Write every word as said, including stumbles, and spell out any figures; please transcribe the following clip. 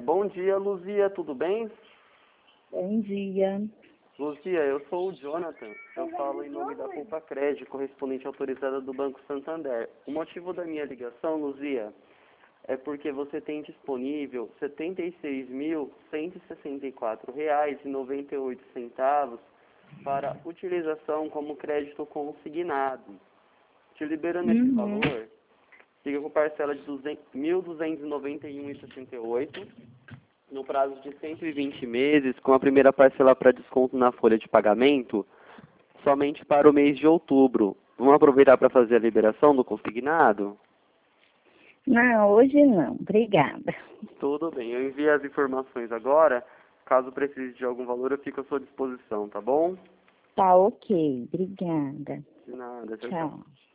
bom dia, Luzia, tudo bem? Bom dia. Luzia, eu sou o Jonathan, eu falo em nome da Culpa Crédito, correspondente autorizada do Banco Santander. O motivo da minha ligação, Luzia, é porque você tem disponível setenta e seis mil cento e sessenta e quatro reais e noventa e oito centavos para utilização como crédito consignado. Te liberando esse Uhum. valor, fica com parcela de mil duzentos e noventa e um reais e sessenta e oito centavos, no prazo de cento e vinte meses, com a primeira parcela para desconto na folha de pagamento, somente para o mês de outubro. Vamos aproveitar para fazer a liberação do consignado? Não, hoje não. Obrigada. Tudo bem, eu envio as informações agora. Caso precise de algum valor, eu fico à sua disposição, tá bom? Tá ok. Obrigada. De nada, tchau, tchau. Tchau.